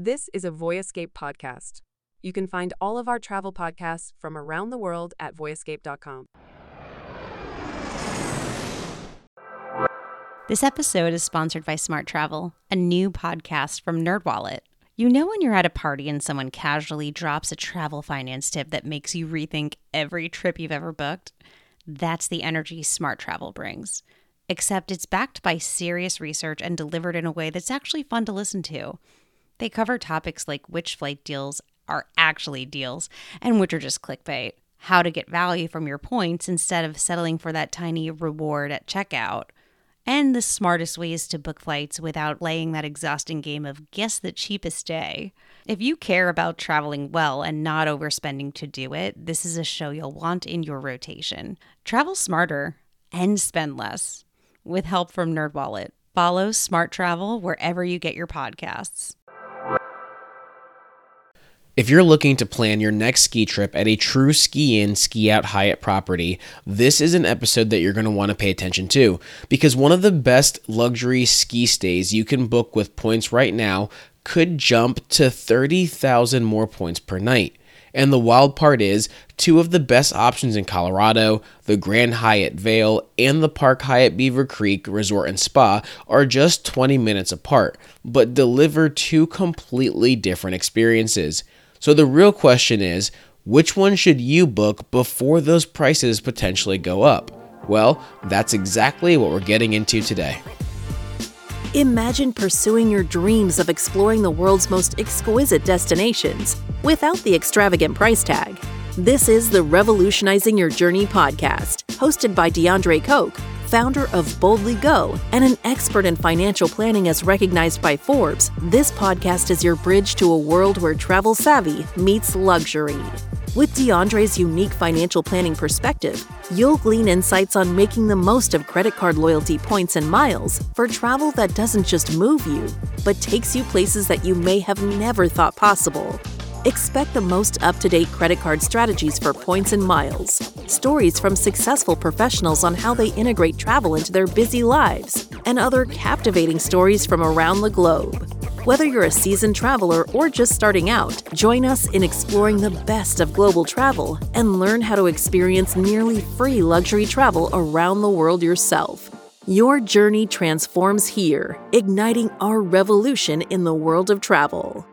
This is a Voyescape podcast. You can find all of our travel podcasts from around the world at voyescape.com. This episode is sponsored by Smart Travel, a new podcast from NerdWallet. You know when you're at a party and someone casually drops a travel finance tip that makes you rethink every trip you've ever booked? That's the energy Smart Travel brings. Except it's backed by serious research and delivered in a way that's actually fun to listen to. They cover topics like which flight deals are actually deals and which are just clickbait, how to get value from your points instead of settling for that tiny reward at checkout, and the smartest ways to book flights without playing that exhausting game of guess the cheapest day. If you care about traveling well and not overspending to do it, this is a show you'll want in your rotation. Travel smarter and spend less with help from NerdWallet. Follow Smart Travel wherever you get your podcasts. If you're looking to plan your next ski trip at a true ski-in, ski-out Hyatt property, this is an episode that you're going to want to pay attention to, because one of the best luxury ski stays you can book with points right now could jump to 30,000 more points per night. And the wild part is, two of the best options in Colorado, the Grand Hyatt Vail and the Park Hyatt Beaver Creek Resort and Spa, are just 20 minutes apart, but deliver two completely different experiences. So the real question is, which one should you book before those prices potentially go up? Well, that's exactly what we're getting into today. Imagine pursuing your dreams of exploring the world's most exquisite destinations without the extravagant price tag. This is the Revolutionizing Your Journey podcast, hosted by DeAndre Koch, founder of Boldly Go and an expert in financial planning as recognized by Forbes. This podcast is your bridge to a world where travel savvy meets luxury. With DeAndre's unique financial planning perspective, you'll glean insights on making the most of credit card loyalty points and miles for travel that doesn't just move you, but takes you places that you may have never thought possible. Expect the most up-to-date credit card strategies for points and miles, stories from successful professionals on how they integrate travel into their busy lives, and other captivating stories from around the globe. Whether you're a seasoned traveler or just starting out, join us in exploring the best of global travel and learn how to experience nearly free luxury travel around the world yourself. Your journey transforms here, igniting our revolution in the world of travel.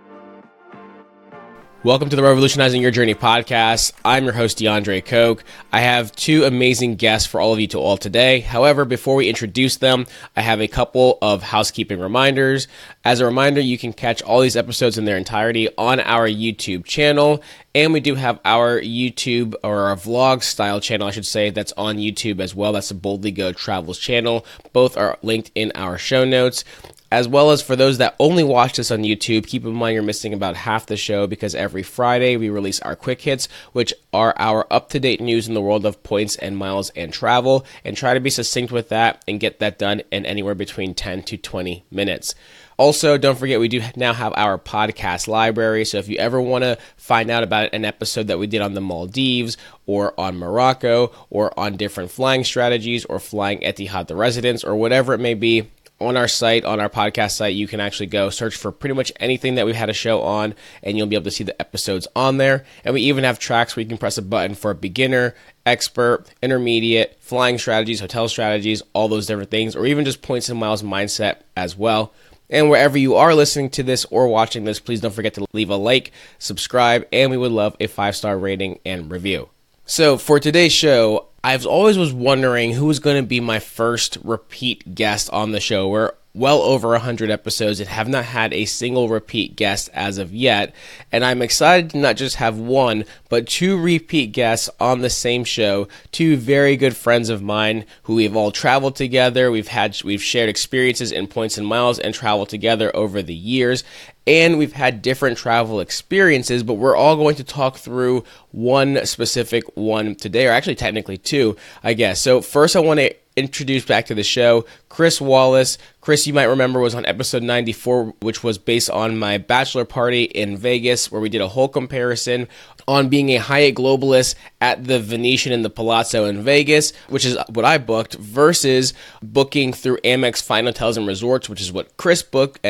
Welcome to the Revolutionizing Your Journey podcast. I'm your host, DeAndre Koch. I have two amazing guests for all of you to all today. However, before we introduce them, I have a couple of housekeeping reminders. As a reminder, you can catch all these episodes in their entirety on our YouTube channel. And we do have our YouTube, or our vlog style channel, I should say, that's on YouTube as well. That's the Boldly Go Travels channel. Both are linked in our show notes. As well as for those that only watch this on YouTube, keep in mind you're missing about half the show, because every Friday we release our quick hits, which are our up-to-date news in the world of points and miles and travel, and try to be succinct with that and get that done in anywhere between 10 to 20 minutes. Also, don't forget, we do now have our podcast library, so if you ever want to find out about an episode that we did on the Maldives, or on Morocco, or on different flying strategies, or flying Etihad the Residence, or whatever it may be, on our site, on our podcast site, you can actually go search for pretty much anything that we've had a show on, and you'll be able to see the episodes on there. And we even have tracks where you can press a button for beginner, expert, intermediate, flying strategies, hotel strategies, all those different things, or even just points and miles mindset as well. And wherever you are listening to this or watching this, please don't forget to leave a like, subscribe, and we would love a 5-star rating and review. So for today's show, I've always was wondering who was going to be my first repeat guest on the show. We're well over 100 episodes and have not had a single repeat guest as of yet. And I'm excited to not just have one, but two repeat guests on the same show. Two very good friends of mine who we've all traveled together. We've shared experiences in points and miles and traveled together over the years. And we've had different travel experiences, but we're all going to talk through one specific one today, or actually technically two, I guess. So first I want to introduce back to the show Chris Wallace. Chris, you might remember, was on episode 94, which was based on my bachelor party in Vegas, where we did a whole comparison on being a Hyatt globalist at the Venetian and the Palazzo in Vegas, which is what I booked, versus booking through Amex Fine Hotels and Resorts, which is what Chris booked, and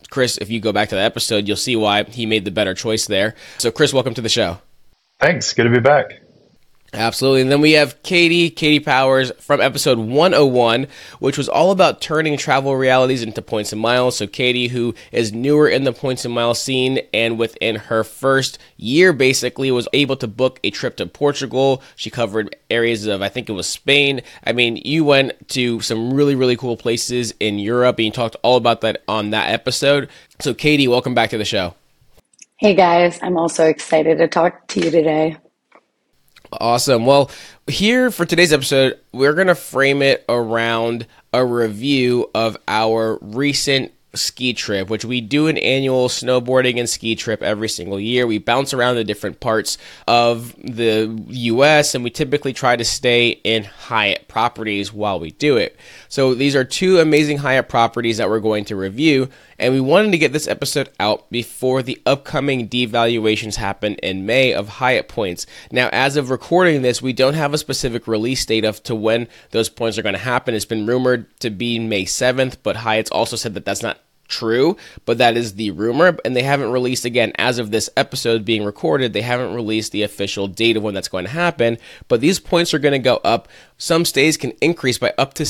Chris, if you go back to the episode, you'll see why he made the better choice there. So Chris, welcome to the show. Thanks. Good to be back. Absolutely. And then we have Katie Powers from episode 101, which was all about turning travel realities into points and miles. So Katie, who is newer in the points and miles scene, and within her first year, basically, was able to book a trip to Portugal. She covered areas of, I think it was Spain. I mean, you went to some really, really cool places in Europe, and you talked all about that on that episode. So Katie, welcome back to the show. Hey guys, I'm also excited to talk to you today. Awesome. Well, here for today's episode, we're going to frame it around a review of our recent ski trip, which we do an annual snowboarding and ski trip every single year. We bounce around the different parts of the U.S., and we typically try to stay in Hyatt properties while we do it. So these are two amazing Hyatt properties that we're going to review, and we wanted to get this episode out before the upcoming devaluations happen in May of Hyatt points. Now, as of recording this, we don't have a specific release date of to when those points are going to happen. It's been rumored to be May 7th, but Hyatt's also said that that's not true, but that is the rumor, and they haven't released, again, as of this episode being recorded, they haven't released the official date of when that's going to happen, but these points are going to go up. Some stays can increase by up to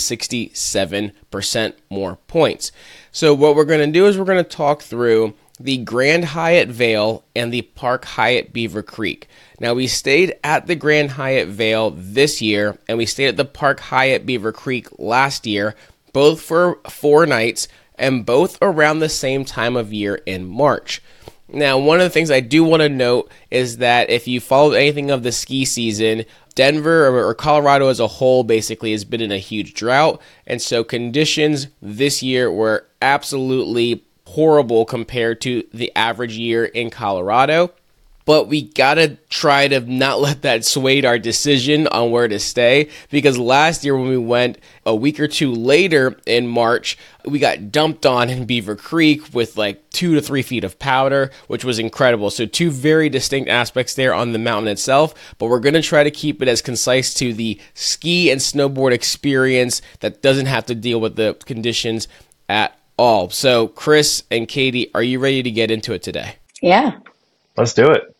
67% more points. So what we're going to do is we're going to talk through the Grand Hyatt Vail and the Park Hyatt Beaver Creek. Now, we stayed at the Grand Hyatt Vail this year, and we stayed at the Park Hyatt Beaver Creek last year, both for 4 nights, and both around the same time of year in March. Now, one of the things I do want to note is that if you followed anything of the ski season, Denver or Colorado as a whole basically has been in a huge drought, and so conditions this year were absolutely horrible compared to the average year in Colorado. But we gotta try to not let that sway our decision on where to stay, because last year when we went a week or two later in March, we got dumped on in Beaver Creek with like 2 to 3 feet of powder, which was incredible. So 2 very distinct aspects there on the mountain itself, but we're gonna try to keep it as concise to the ski and snowboard experience that doesn't have to deal with the conditions at all. So Chris and Katie, are you ready to get into it today? Yeah. Let's do it.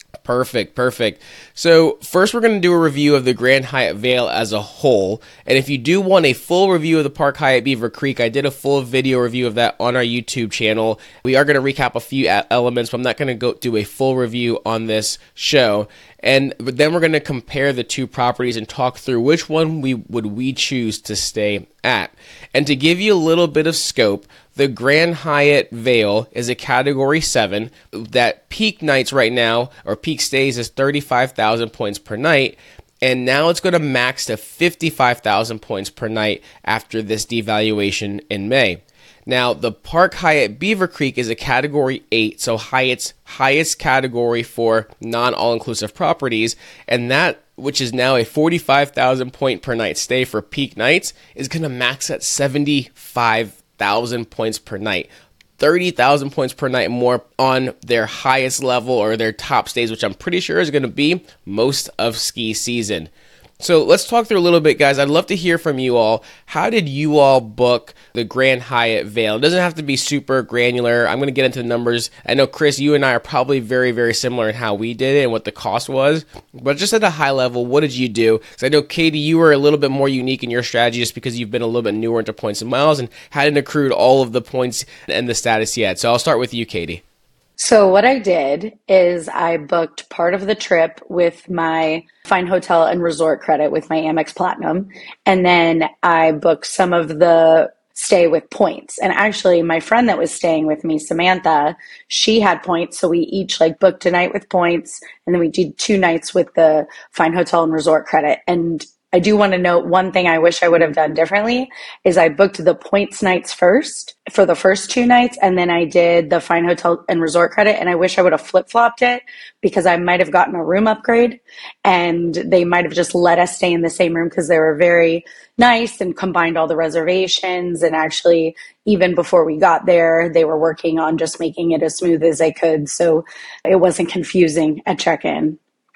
Perfect. So first we're going to do a review of the Grand Hyatt Vail as a whole. And if you do want a full review of the Park Hyatt Beaver Creek, I did a full video review of that on our YouTube channel. We are going to recap a few elements, but I'm not going to go do a full review on this show. And then we're going to compare the two properties and talk through which one we choose to stay at. And to give you a little bit of scope, the Grand Hyatt Vail is a Category 7 that peak nights right now, or peak stays, is 35,000 points per night. And now it's going to max to 55,000 points per night after this devaluation in May. Now, the Park Hyatt Beaver Creek is a Category 8, so Hyatt's highest category for non-all-inclusive properties, and that, which is now a 45,000 point per night stay for peak nights, is going to max at 75,000 points per night. 30,000 points per night more on their highest level or their top stays, which I'm pretty sure is going to be most of ski season. So let's talk through a little bit, guys. I'd love to hear from you all. How did you all book the Grand Hyatt Vail? It doesn't have to be super granular. I'm going to get into the numbers. I know, Chris, you and I are probably very, very similar in how we did it and what the cost was. But just at a high level, what did you do? Because I know, Katie, you were a little bit more unique in your strategy just because you've been a little bit newer into points and miles and hadn't accrued all of the points and the status yet. So I'll start with you, Katie. So what I did is I booked part of the trip with my Fine Hotel and Resort credit with my Amex Platinum. And then I booked some of the stay with points. And actually my friend that was staying with me, Samantha, she had points. So we each booked a night with points. And then we did 2 nights with the Fine Hotel and Resort credit. And I do want to note one thing I wish I would have done differently is I booked the points nights first for the first 2 nights, and then I did the Fine Hotel and Resort credit, and I wish I would have flip-flopped it because I might have gotten a room upgrade, and they might have just let us stay in the same room because they were very nice and combined all the reservations, and actually even before we got there, they were working on just making it as smooth as they could, so it wasn't confusing at check-in.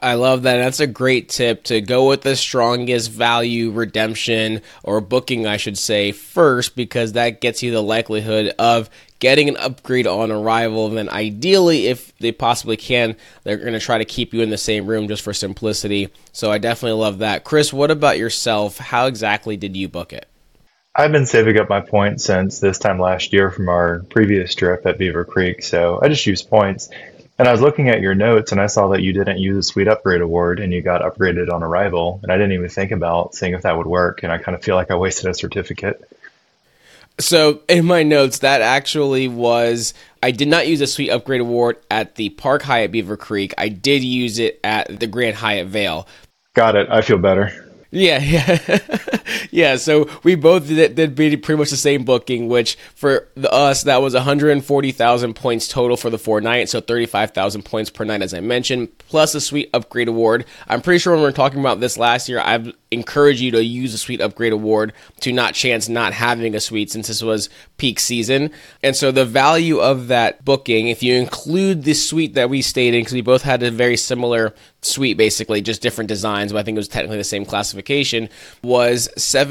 I love that. That's a great tip, to go with the strongest value redemption or booking, I should say, first, because that gets you the likelihood of getting an upgrade on arrival. And then ideally, if they possibly can, they're going to try to keep you in the same room just for simplicity. So I definitely love that. Chris, what about yourself? How exactly did you book it? I've been saving up my points since this time last year from our previous trip at Beaver Creek, so I just used points. And I was looking at your notes and I saw that you didn't use a Suite Upgrade Award and you got upgraded on arrival. And I didn't even think about seeing if that would work. And I kind of feel like I wasted a certificate. So in my notes, that actually was, I did not use a Suite Upgrade Award at the Park Hyatt Beaver Creek. I did use it at the Grand Hyatt Vail. Got it. I feel better. Yeah. Yeah, so we both did pretty much the same booking, which for us, that was 140,000 points total for the 4 nights, so 35,000 points per night, as I mentioned, plus a Suite Upgrade Award. I'm pretty sure when we were talking about this last year, I've encouraged you to use a Suite Upgrade Award to not chance not having a suite since this was peak season. And so the value of that booking, if you include the suite that we stayed in, because we both had a very similar suite, basically, just different designs, but I think it was technically the same classification, was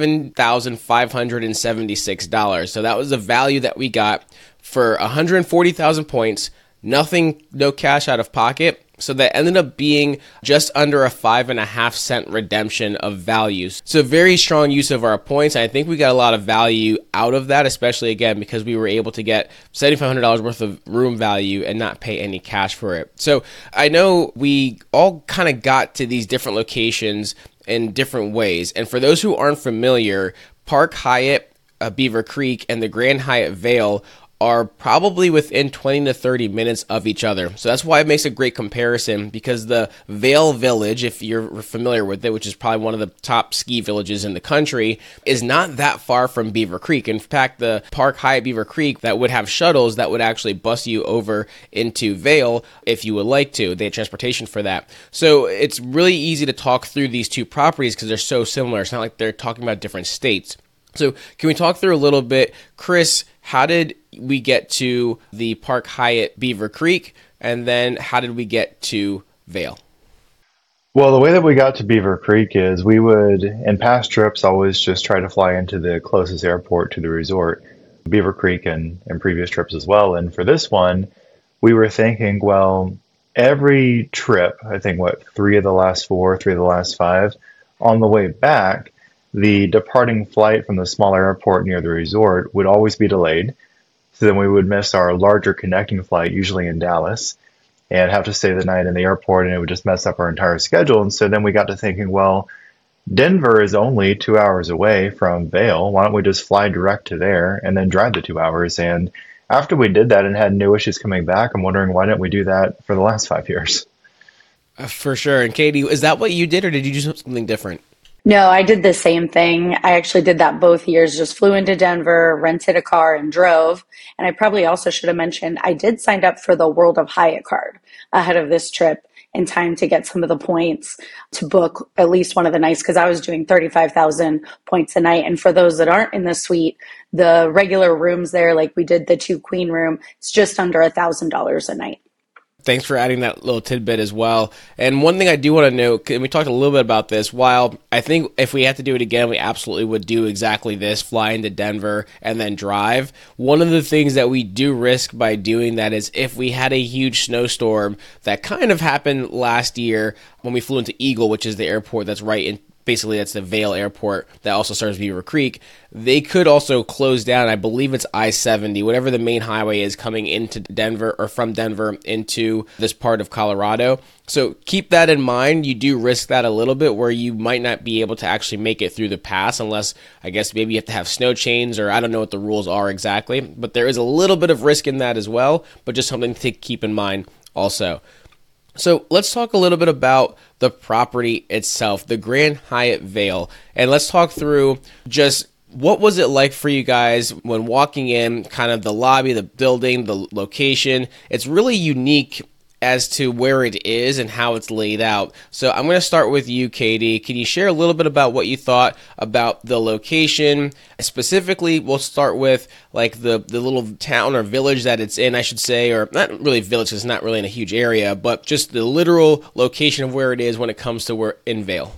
$7,576. So that was the value that we got for 140,000 points, nothing, no cash out of pocket. So that ended up being just under a 5.5 cent redemption of values. So very strong use of our points. I think we got a lot of value out of that, especially again, because we were able to get $7,500 worth of room value and not pay any cash for it. So I know we all kind of got to these different locations in different ways. And for those who aren't familiar, Park Hyatt, Beaver Creek, and the Grand Hyatt Vail are probably within 20 to 30 minutes of each other. So that's why it makes a great comparison, because the Vail Village, if you're familiar with it, which is probably one of the top ski villages in the country, is not that far from Beaver Creek. In fact, the Park Hyatt Beaver Creek that would have shuttles that would actually bus you over into Vail if you would like to. They had transportation for that. So it's really easy to talk through these two properties because they're so similar. It's not like they're talking about different states. So can we talk through a little bit, Chris, how did we get to the Park Hyatt Beaver Creek, and then how did we get to Vail? Well, the way that we got to Beaver Creek is we would, in past trips, always just try to fly into the closest airport to the resort, Beaver Creek, and previous trips as well. And for this one, we were thinking, well, every trip, I think, 3 of the last 4, 3 of the last 5, on the way back, the departing flight from the smaller airport near the resort would always be delayed. So then we would miss our larger connecting flight, usually in Dallas, and have to stay the night in the airport, and it would just mess up our entire schedule. And so then we got to thinking, well, Denver is only 2 hours away from Vail. Why don't we just fly direct to there and then drive the 2 hours? And after we did that and had no issues coming back, I'm wondering, why didn't we do that for the last 5 years? For sure. And Katie, is that what you did, or did you do something different? No, I did the same thing. I actually did that both years, just flew into Denver, rented a car, and drove. And I probably also should have mentioned I did sign up for the World of Hyatt card ahead of this trip in time to get some of the points to book at least one of the nights, because I was doing 35,000 points a night. And for those that aren't in the suite, the regular rooms there, like we did the 2 queen room, it's just under $1,000 a night. Thanks for adding that little tidbit as well. And one thing I do want to note, and we talked a little bit about this, while I think if we had to do it again, we absolutely would do exactly this, fly into Denver and then drive. One of the things that we do risk by doing that is if we had a huge snowstorm that kind of happened last year when we flew into Eagle, which is the airport that's right in, basically that's the Vail airport that also serves Beaver Creek. They could also close down, I believe it's I-70, whatever the main highway is coming into Denver or from Denver into this part of Colorado. So keep that in mind. You do risk that a little bit where you might not be able to actually make it through the pass unless, I guess, maybe you have to have snow chains, or I don't know what the rules are exactly. But there is a little bit of risk in that as well, but just something to keep in mind also. So let's talk a little bit about the property itself, the Grand Hyatt Vail, and let's talk through just what was it like for you guys when walking in, kind of the lobby, the building, the location. It's really unique as to where it is and how it's laid out. So I'm going to start with you, Katie. Can you share a little bit about what you thought about the location? Specifically, we'll start with like the little town or village that it's in, I should say, or not really village, 'cause it's not really in a huge area, but just the literal location of where it is when it comes to where in Vail.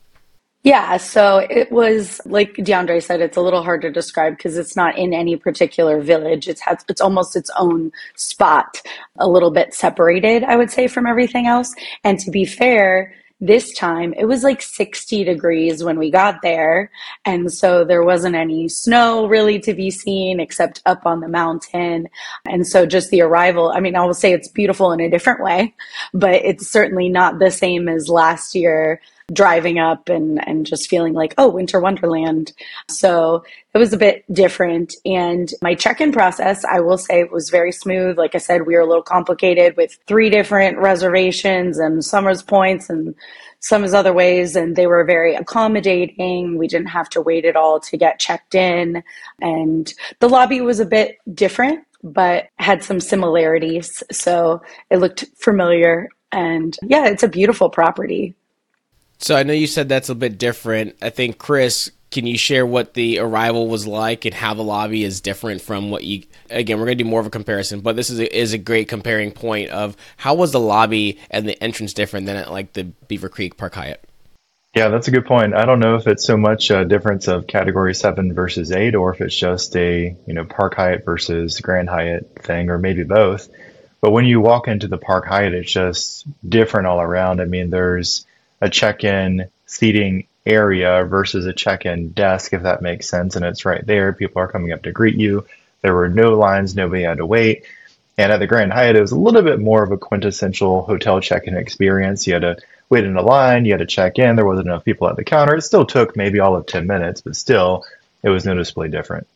Yeah, so it was like DeAndre said, it's a little hard to describe because it's not in any particular village. It's almost its own spot, a little bit separated, I would say, from everything else. And to be fair, this time it was like 60 degrees when we got there. And so there wasn't any snow really to be seen except up on the mountain. And so just the arrival, I mean, I will say it's beautiful in a different way, but it's certainly not the same as last year driving up and just feeling like, oh, winter wonderland. So it was a bit different. And my check-in process, I will say, it was very smooth. Like I said, we were a little complicated with 3 different reservations and Summers points and some other ways, and they were very accommodating. We didn't have to wait at all to get checked in. And the lobby was a bit different, but had some similarities. So it looked familiar. And yeah, it's a beautiful property. So I know you said that's a bit different. I think, Chris, can you share what the arrival was like and how the lobby is different from what you, again, we're going to do more of a comparison, but this is a great comparing point of how was the lobby and the entrance different than at like the Beaver Creek Park Hyatt? Yeah, that's a good point. I don't know if it's so much a difference of category 7 versus 8, or if it's just a, Park Hyatt versus Grand Hyatt thing, or maybe both. But when you walk into the Park Hyatt, it's just different all around. I mean, there's a check-in seating area versus a check-in desk, if that makes sense. And it's right there. People are coming up to greet you. There were no lines. Nobody had to wait. And at the Grand Hyatt, it was a little bit more of a quintessential hotel check-in experience. You had to wait in a line. You had to check in. There wasn't enough people at the counter. It still took maybe all of 10 minutes, but still, it was noticeably different.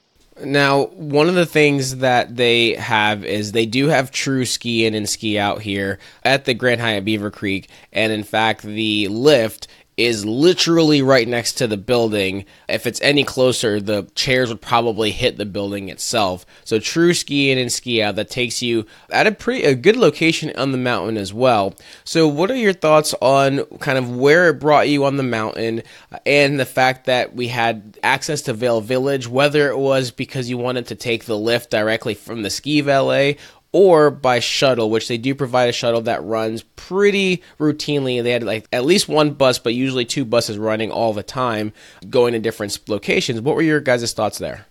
Now, one of the things that they have is they do have true ski in and ski out here at the Grand Hyatt Beaver Creek. And in fact, the lift is literally right next to the building. If it's any closer, the chairs would probably hit the building itself. So true ski in and ski out that takes you at a good location on the mountain as well. So what are your thoughts on kind of where it brought you on the mountain and the fact that we had access to Vail Village, whether it was because you wanted to take the lift directly from the ski valet or by shuttle, which they do provide a shuttle that runs pretty routinely. They had like at least one bus, but usually 2 buses running all the time, going to different locations. What were your guys' thoughts there?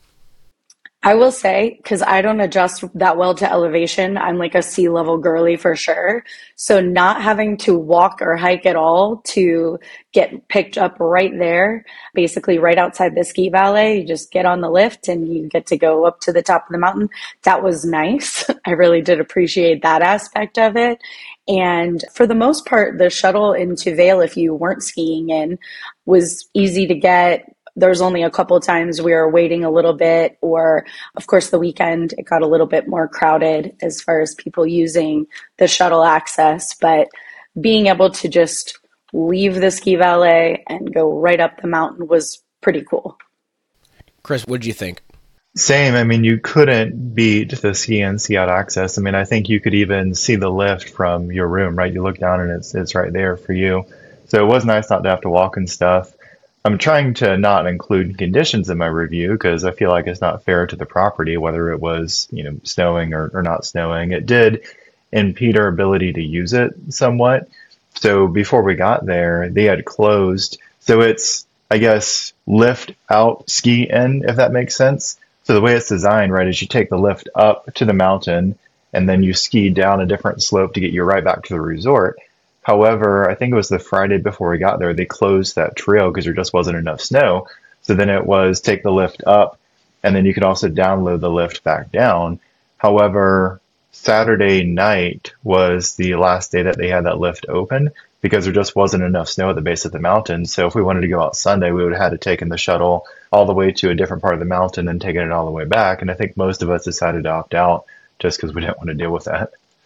I will say, because I don't adjust that well to elevation, I'm like a sea level girly for sure. So not having to walk or hike at all to get picked up right there, basically right outside the ski valet, you just get on the lift and you get to go up to the top of the mountain. That was nice. I really did appreciate that aspect of it. And for the most part, the shuttle into Vail, if you weren't skiing in, was easy to get. There's only a couple of times we were waiting a little bit, or of course the weekend, it got a little bit more crowded as far as people using the shuttle access, but being able to just leave the ski valet and go right up the mountain was pretty cool. Chris, what did you think? Same. I mean, you couldn't beat the ski in, ski out access. I mean, I think you could even see the lift from your room, right? You look down and it's right there for you. So it was nice not to have to walk and stuff. I'm trying to not include conditions in my review because I feel like it's not fair to the property, whether it was, snowing or not snowing. It did impede our ability to use it somewhat. So before we got there, they had closed. So it's, I guess, lift out, ski in, if that makes sense. So the way it's designed, right, is you take the lift up to the mountain and then you ski down a different slope to get you right back to the resort. However, I think it was the Friday before we got there, they closed that trail because there just wasn't enough snow. So then it was take the lift up, and then you could also download the lift back down. However, Saturday night was the last day that they had that lift open because there just wasn't enough snow at the base of the mountain. So if we wanted to go out Sunday, we would have had to take the shuttle all the way to a different part of the mountain and taking it all the way back. And I think most of us decided to opt out just because we didn't want to deal with that.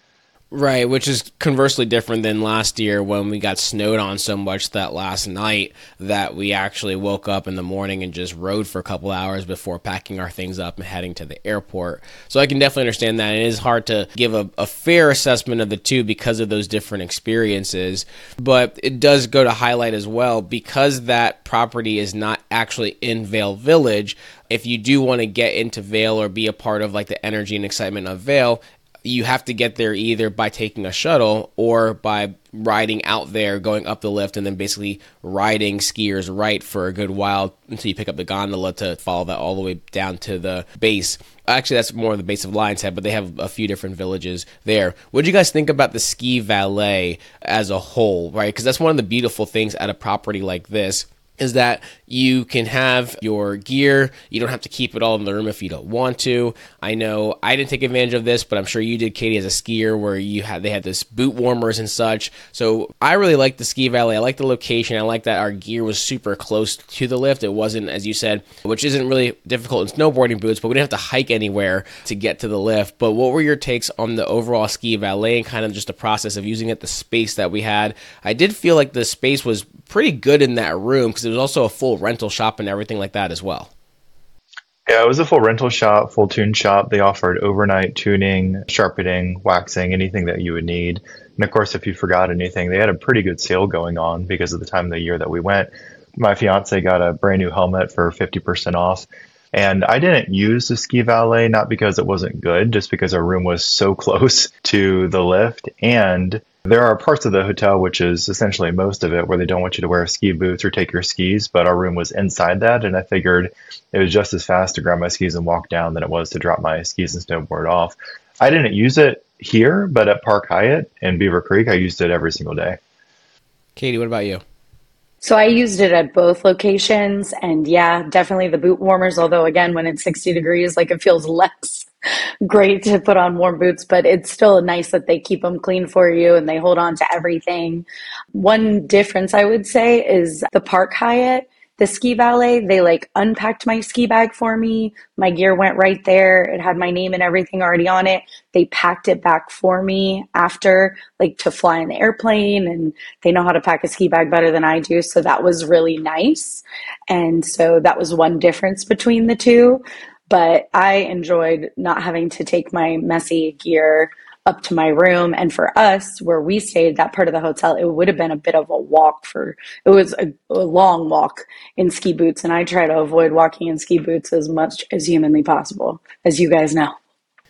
Right, which is conversely different than last year when we got snowed on so much that last night that we actually woke up in the morning and just rode for a couple hours before packing our things up and heading to the airport. So I can definitely understand that. It is hard to give a fair assessment of the two because of those different experiences. But it does go to highlight as well, because that property is not actually in Vail Village. If you do want to get into Vail or be a part of like the energy and excitement of Vail, you have to get there either by taking a shuttle or by riding out there, going up the lift, and then basically riding skiers right for a good while until you pick up the gondola to follow that all the way down to the base. Actually, that's more of the base of Lion's Head, but they have a few different villages there. What do you guys think about the ski valet as a whole, right? Because that's one of the beautiful things at a property like this, is that you can have your gear. You don't have to keep it all in the room if you don't want to. I know I didn't take advantage of this, but I'm sure you did, Katie, as a skier, where they had this boot warmers and such. So I really like the ski valet. I like the location. I like that our gear was super close to the lift. It wasn't, as you said, which isn't really difficult in snowboarding boots, but we didn't have to hike anywhere to get to the lift. But what were your takes on the overall ski valet and kind of just the process of using it, the space that we had? I did feel like the space was pretty good in that room because it was also a full rental shop and everything like that as well. Yeah, it was a full rental shop, full tune shop. They offered overnight tuning, sharpening, waxing, anything that you would need. And of course, if you forgot anything, they had a pretty good sale going on because of the time of the year that we went. My fiance got a brand new helmet for 50% off. And I didn't use the ski valet, not because it wasn't good, just because our room was so close to the lift. And there are parts of the hotel, which is essentially most of it, where they don't want you to wear ski boots or take your skis, but our room was inside that, and I figured it was just as fast to grab my skis and walk down than it was to drop my skis and snowboard off. I didn't use it here, but at Park Hyatt in Beaver Creek, I used it every single day. Katie, what about you? So I used it at both locations, and yeah, definitely the boot warmers, although again, when it's 60 degrees, like it feels less great to put on warm boots, but it's still nice that they keep them clean for you and they hold on to everything. One difference I would say is the Park Hyatt, the ski valet, they like unpacked my ski bag for me. My gear went right there. It had my name and everything already on it. They packed it back for me after, like to fly in the airplane, and they know how to pack a ski bag better than I do. So that was really nice. And so that was one difference between the two. But I enjoyed not having to take my messy gear up to my room. And for us, where we stayed, that part of the hotel, it would have been a bit of a walk it was a long walk in ski boots. And I try to avoid walking in ski boots as much as humanly possible, as you guys know.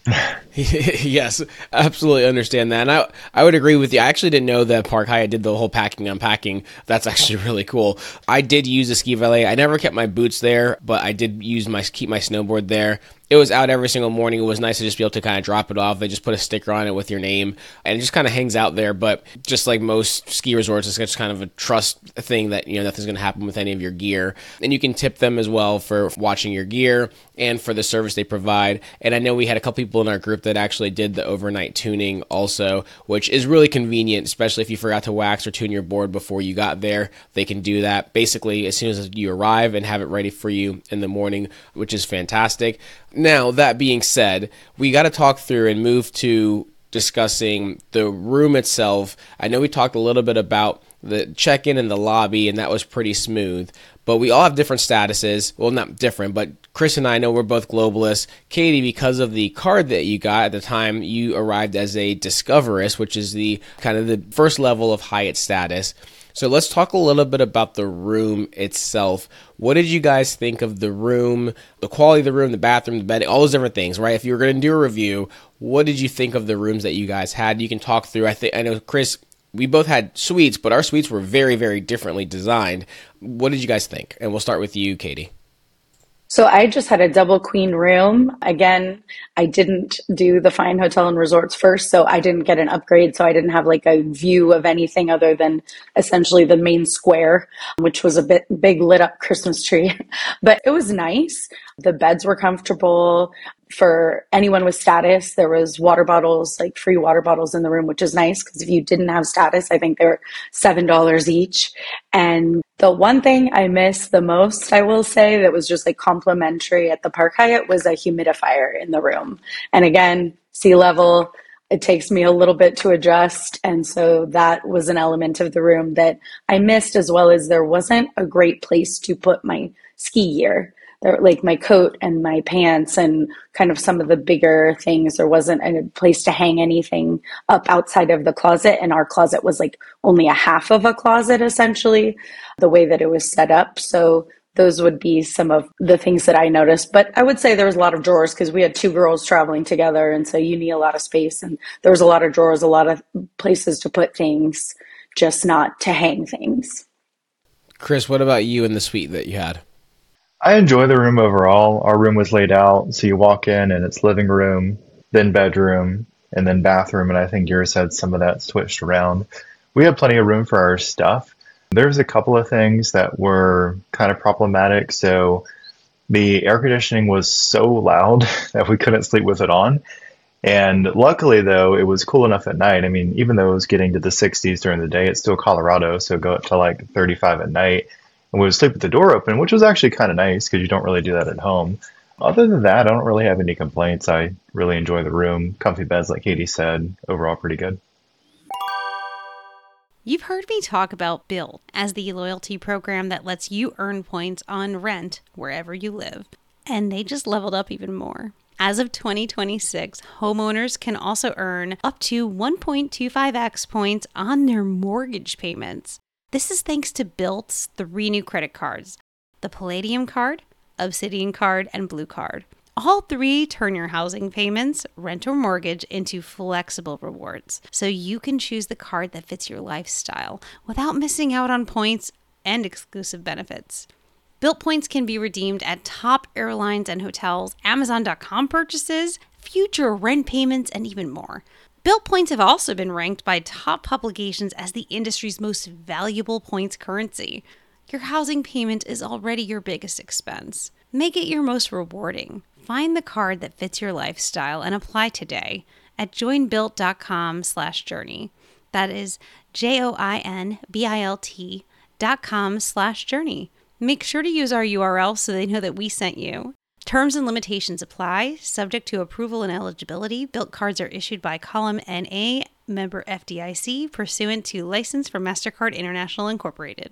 Yes, absolutely understand that. And I would agree with you. I actually didn't know that Park Hyatt did the whole packing, unpacking. That's actually really cool. I did use the ski valet. I never kept my boots there, but I did keep my snowboard there. It was out every single morning. It was nice to just be able to kind of drop it off. They just put a sticker on it with your name, and it just kind of hangs out there. But just like most ski resorts, it's just kind of a trust thing that, nothing's going to happen with any of your gear. And you can tip them as well for watching your gear and for the service they provide. And I know we had a couple people in our group that actually did the overnight tuning also, which is really convenient, especially if you forgot to wax or tune your board before you got there. They can do that basically as soon as you arrive and have it ready for you in the morning, which is fantastic. Now, that being said, we got to talk through and move to discussing the room itself. I know we talked a little bit about the check-in and the lobby, and that was pretty smooth. But we all have different statuses. Well, not different, but Chris and I know we're both globalists. Katie, because of the card that you got at the time, you arrived as a Discoverist, which is the kind of the first level of Hyatt status. So let's talk a little bit about the room itself. What did you guys think of the room, the quality of the room, the bathroom, the bed, all those different things, right? If you were going to do a review, what did you think of the rooms that you guys had? You can talk through. I know, Chris, we both had suites, but our suites were very, very differently designed. What did you guys think? And we'll start with you, Katie. So I just had a double queen room. Again, I didn't do the Fine Hotel and Resorts first, so I didn't get an upgrade. So I didn't have like a view of anything other than essentially the main square, which was a big lit up Christmas tree. But it was nice. The beds were comfortable. For anyone with status, there was water bottles, like free water bottles in the room, which is nice because if you didn't have status, I think they were $7 each. And the one thing I missed the most, I will say, that was just like complimentary at the Park Hyatt was a humidifier in the room. And again, sea level, it takes me a little bit to adjust. And so that was an element of the room that I missed, as well as there wasn't a great place to put my ski gear. There, like my coat and my pants and kind of some of the bigger things. There wasn't a place to hang anything up outside of the closet. And our closet was like only a half of a closet, essentially, the way that it was set up. So those would be some of the things that I noticed. But I would say there was a lot of drawers because we had two girls traveling together. And so you need a lot of space. And there was a lot of drawers, a lot of places to put things, just not to hang things. Chris, what about you in the suite that you had? I enjoy the room overall. Our room was laid out, so you walk in and it's living room, then bedroom, and then bathroom, and I think yours had some of that switched around. We had plenty of room for our stuff. There's a couple of things that were kind of problematic. So the air conditioning was so loud that we couldn't sleep with it on. And luckily, though, it was cool enough at night. I mean, even though it was getting to the 60s during the day, it's still Colorado, so go up to like 35 at night. And we would sleep with the door open, which was actually kind of nice because you don't really do that at home. Other than that, I don't really have any complaints. I really enjoy the room. Comfy beds, like Katie said, overall pretty good. You've heard me talk about Built as the loyalty program that lets you earn points on rent wherever you live. And they just leveled up even more. As of 2026, homeowners can also earn up to 1.25x points on their mortgage payments. This is thanks to Built's 3 new credit cards, the Palladium card, Obsidian card, and Blue card. All 3 turn your housing payments, rent, or mortgage into flexible rewards, so you can choose the card that fits your lifestyle without missing out on points and exclusive benefits. Built points can be redeemed at top airlines and hotels, Amazon.com purchases, future rent payments, and even more. Built points have also been ranked by top publications as the industry's most valuable points currency. Your housing payment is already your biggest expense. Make it your most rewarding. Find the card that fits your lifestyle and apply today at joinbuilt.com/journey. That is joinbilt.com/journey. Make sure to use our URL so they know that we sent you. Terms and limitations apply, subject to approval and eligibility. Built cards are issued by Column NA, member FDIC, pursuant to license from MasterCard International Incorporated.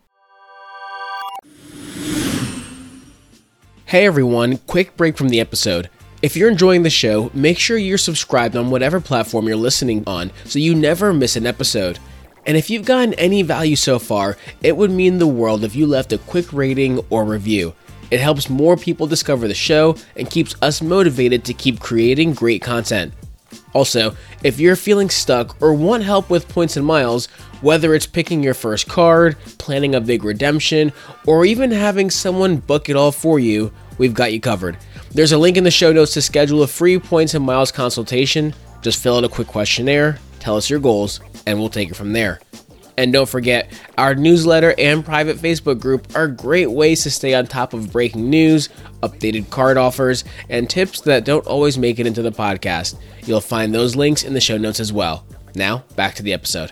Hey everyone, quick break from the episode. If you're enjoying the show, make sure you're subscribed on whatever platform you're listening on so you never miss an episode. And if you've gotten any value so far, it would mean the world if you left a quick rating or review. It helps more people discover the show and keeps us motivated to keep creating great content. Also, if you're feeling stuck or want help with points and miles, whether it's picking your first card, planning a big redemption, or even having someone book it all for you, we've got you covered. There's a link in the show notes to schedule a free points and miles consultation. Just fill out a quick questionnaire, tell us your goals, and we'll take it from there. And don't forget, our newsletter and private Facebook group are great ways to stay on top of breaking news, updated card offers, and tips that don't always make it into the podcast. You'll find those links in the show notes as well. Now, back to the episode.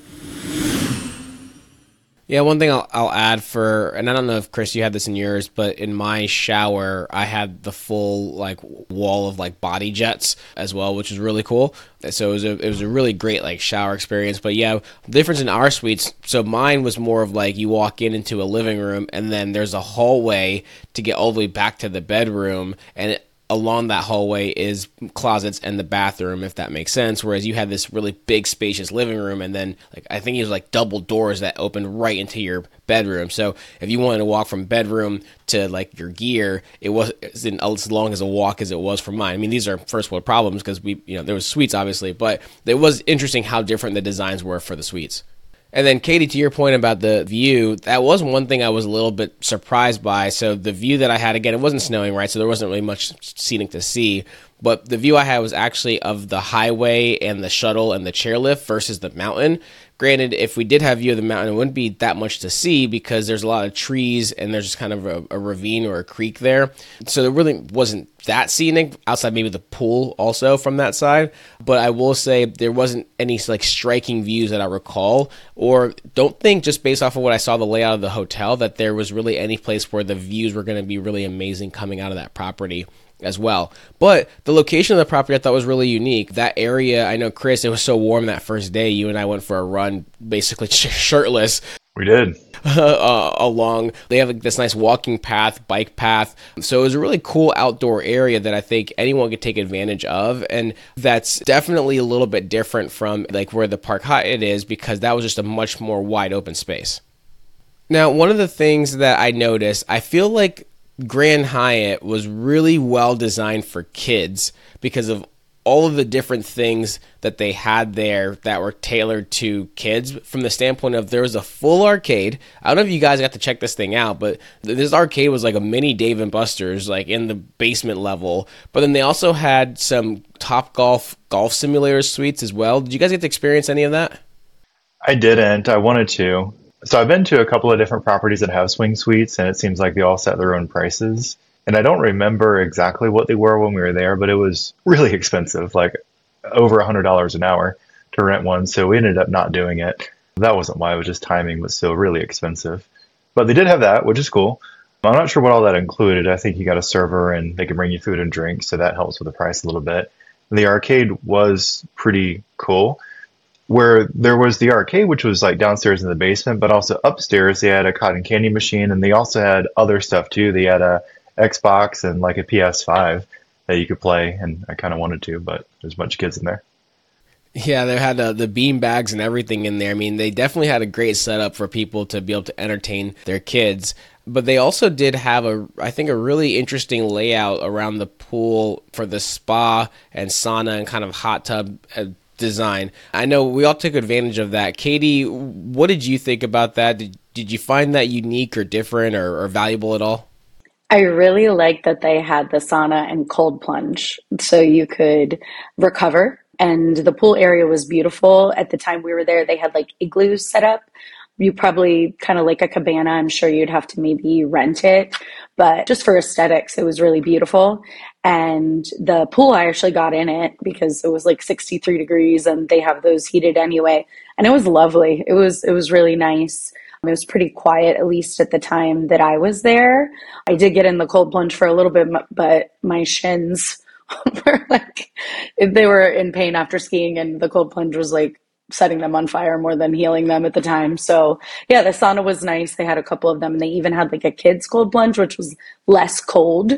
Yeah, one thing I'll add and I don't know if Chris, you had this in yours, but in my shower, I had the full wall of body jets as well, which was really cool. So it was a really great shower experience. But yeah, the difference in our suites, so mine was more of you walk into a living room and then there's a hallway to get all the way back to the bedroom, and along that hallway is closets and the bathroom, if that makes sense. Whereas you had this really big, spacious living room, and then I think it was double doors that opened right into your bedroom. So if you wanted to walk from bedroom to your gear, it wasn't as long as a walk as it was for mine. I mean, these are first world problems because there was suites obviously, but it was interesting how different the designs were for the suites. And then, Katie, to your point about the view, that was one thing I was a little bit surprised by. So the view that I had, again, it wasn't snowing, right? So there wasn't really much seating to see. But the view I had was actually of the highway and the shuttle and the chairlift versus the mountain. Granted, if we did have view of the mountain, it wouldn't be that much to see because there's a lot of trees and there's just kind of a ravine or a creek there. So there really wasn't that scenic, outside maybe the pool also from that side. But I will say there wasn't any striking views that I recall, or don't think, just based off of what I saw the layout of the hotel, that there was really any place where the views were going to be really amazing coming out of that property. as well. But the location of the property I thought was really unique. That area, I know, Chris, it was so warm that first day. You and I went for a run, basically shirtless. We did. Along. They have like this nice walking path, bike path. So it was a really cool outdoor area that I think anyone could take advantage of. And that's definitely a little bit different from like where the Park Hyatt is, because that was just a much more wide open space. Now, one of the things that I noticed, I feel like Grand Hyatt was really well designed for kids because of all of the different things that they had there that were tailored to kids, from the standpoint of there was a full arcade. I don't know if you guys got to check this thing out, but this arcade was like a mini Dave & Buster's, like in the basement level. But then they also had some Topgolf golf simulator suites as well. Did you guys get to experience any of that? I didn't. I wanted to. So I've been to a couple of different properties that have swing suites, and it seems like they all set their own prices. And I don't remember exactly what they were when we were there, but it was really expensive, like over $100 an hour to rent one. So we ended up not doing it. That wasn't why, it was just timing, but still really expensive. But they did have that, which is cool. I'm not sure what all that included. I think you got a server and they can bring you food and drinks, so that helps with the price a little bit. The arcade was pretty cool, where there was the arcade, which was like downstairs in the basement, but also upstairs they had a cotton candy machine, and they also had other stuff too. They had a Xbox and like a PS5 that you could play, and I kind of wanted to, but there's a bunch of kids in there. Yeah, they had the bean bags and everything in there. I mean, they definitely had a great setup for people to be able to entertain their kids. But they also did have I think a really interesting layout around the pool for the spa and sauna and kind of hot tub design. I know we all took advantage of that. Katie, what did you think about that? Did you find that unique or different or valuable at all? I really liked that they had the sauna and cold plunge so you could recover. And the pool area was beautiful. At the time we were there, they had like igloos set up. You probably kind of like a cabana. I'm sure you'd have to maybe rent it. But just for aesthetics, it was really beautiful. And the pool, I actually got in it because it was like 63 degrees and they have those heated anyway. And it was lovely. It was really nice. It was pretty quiet, at least at the time that I was there. I did get in the cold plunge for a little bit, but my shins were like, they were in pain after skiing, and the cold plunge was like setting them on fire more than healing them at the time. So yeah, the sauna was nice. They had a couple of them, and they even had like a kids cold plunge, which was less cold.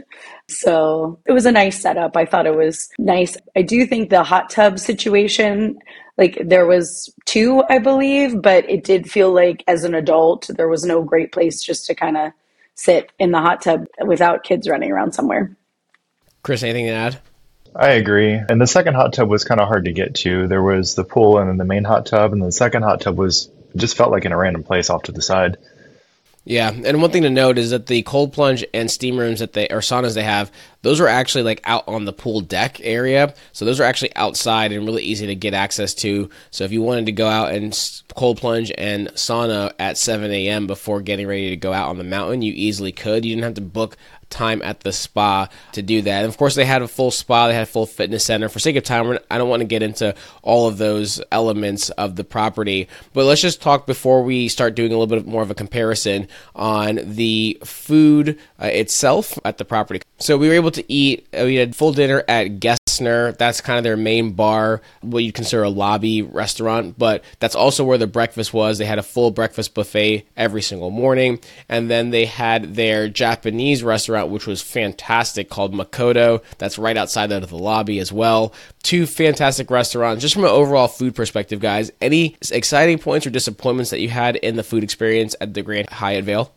So it was a nice setup. I thought it was nice. I do think the hot tub situation, like there was 2, I believe, but it did feel like as an adult, there was no great place just to kind of sit in the hot tub without kids running around somewhere. Chris, anything to add? I agree. And the second hot tub was kind of hard to get to. There was the pool and then the main hot tub, and the second hot tub just felt like in a random place off to the side. Yeah, and one thing to note is that the cold plunge and steam rooms or saunas they have, those are actually like out on the pool deck area. So those are actually outside and really easy to get access to. So if you wanted to go out and cold plunge and sauna at 7 a.m. before getting ready to go out on the mountain, you easily could. You didn't have to book time at the spa to do that. And of course, they had a full spa, they had a full fitness center. For sake of time, I don't want to get into all of those elements of the property, but let's just talk before we start doing a little bit more of a comparison on the food itself at the property. So we were able to eat, we had full dinner at Gessner. That's kind of their main bar, what you'd consider a lobby restaurant, but that's also where the breakfast was. They had a full breakfast buffet every single morning. And then they had their Japanese restaurant, which was fantastic, called Makoto. That's right outside of the lobby as well. 2 fantastic restaurants. Just from an overall food perspective, guys, any exciting points or disappointments that you had in the food experience at the Grand Hyatt Vail?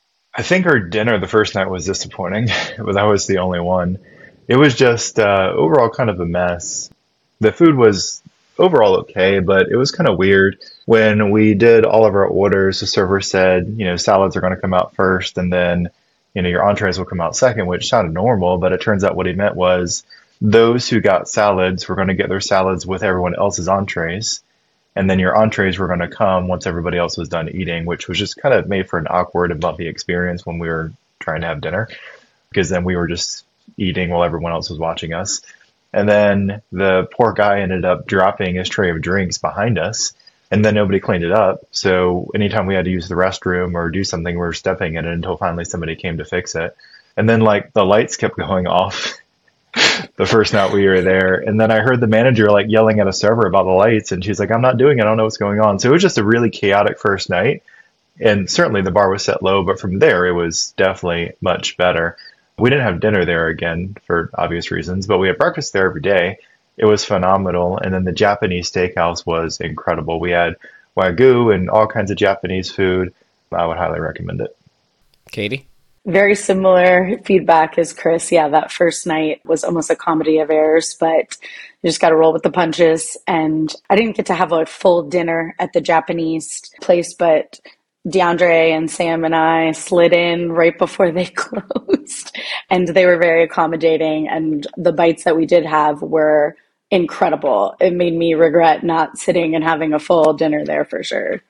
I think our dinner the first night was disappointing, but that was the only one. It was just overall kind of a mess. The food was overall okay, but it was kind of weird. When we did all of our orders, the server said, salads are going to come out first, and then, your entrees will come out second, which sounded normal, but it turns out what he meant was those who got salads were going to get their salads with everyone else's entrees. And then your entrees were going to come once everybody else was done eating, which was just kind of made for an awkward and bumpy experience when we were trying to have dinner, because then we were just eating while everyone else was watching us. And then the poor guy ended up dropping his tray of drinks behind us, and then nobody cleaned it up. So anytime we had to use the restroom or do something, we were stepping in it until finally somebody came to fix it. And then the lights kept going off the first night we were there. And then I heard the manager like yelling at a server about the lights, and she's like, I'm not doing it. I don't know what's going on. So it was just a really chaotic first night. And certainly the bar was set low, but from there it was definitely much better. We didn't have dinner there again for obvious reasons, but we had breakfast there every day. It was phenomenal. And then the Japanese steakhouse was incredible. We had Wagyu and all kinds of Japanese food. I would highly recommend it. Katie? Very similar feedback as Chris. Yeah, that first night was almost a comedy of errors, but you just got to roll with the punches. And I didn't get to have a full dinner at the Japanese place, but DeAndre and Sam and I slid in right before they closed, and they were very accommodating. And the bites that we did have were incredible. It made me regret not sitting and having a full dinner there for sure.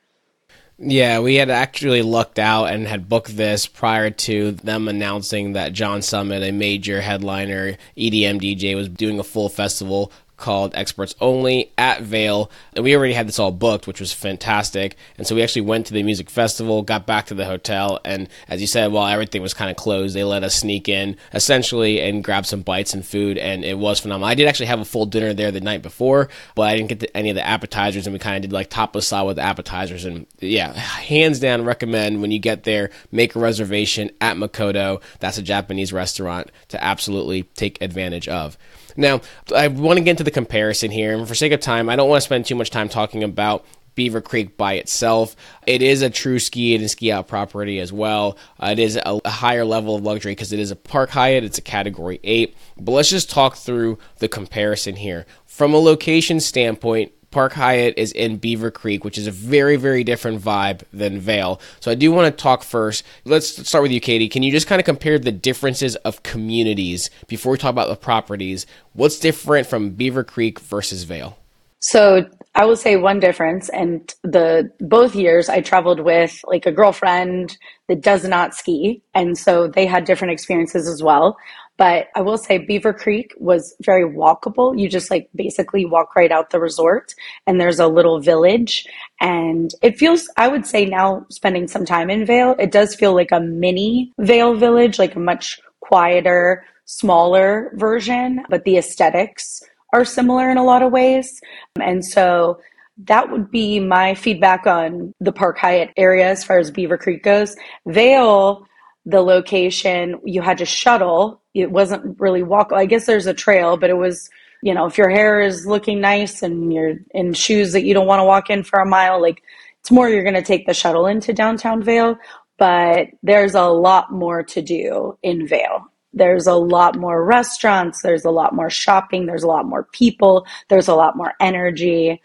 Yeah, we had actually lucked out and had booked this prior to them announcing that John Summit, a major headliner EDM DJ, was doing a full festival called Experts Only at Vail, and we already had this all booked, which was fantastic. And so we actually went to the music festival, got back to the hotel, and as you said, while everything was kind of closed, they let us sneak in essentially and grab some bites and food, and it was phenomenal. I did actually have a full dinner there the night before, but I didn't get to any of the appetizers, and we kind of did like top of the side with the appetizers. And yeah, hands down recommend when you get there, make a reservation at Makoto. That's a Japanese restaurant to absolutely take advantage of. Now, I want to get into the comparison here, and for sake of time, I don't want to spend too much time talking about Beaver Creek by itself. It is a true ski in and ski out property as well. It is a higher level of luxury because it is a Park Hyatt. It's a Category 8. But let's just talk through the comparison here. From a location standpoint, Park Hyatt is in Beaver Creek, which is a very, very different vibe than Vail. So I do want to talk first. Let's start with you, Katie. Can you just kind of compare the differences of communities before we talk about the properties? What's different from Beaver Creek versus Vail? So I will say one difference, and both years I traveled with like a girlfriend that does not ski, and so they had different experiences as well. But I will say Beaver Creek was very walkable. You just like basically walk right out the resort, and there's a little village, and it feels, I would say now spending some time in Vail, it does feel like a mini Vail village, like a much quieter, smaller version, but the aesthetics are similar in a lot of ways. And so that would be my feedback on the Park Hyatt area as far as Beaver Creek goes. Vail, the location, you had to shuttle. It wasn't really walk. I guess there's a trail, but it was, you know, if your hair is looking nice and you're in shoes that you don't want to walk in for a mile, like it's more you're going to take the shuttle into downtown Vail. But there's a lot more to do in Vail. There's a lot more restaurants, there's a lot more shopping, there's a lot more people, there's a lot more energy.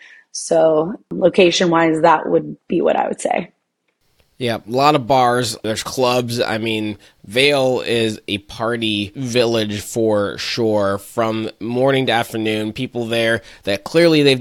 So location-wise, that would be what I would say. Yeah, a lot of bars, there's clubs. I mean, Vail is a party village for sure. From morning to afternoon, people there that clearly they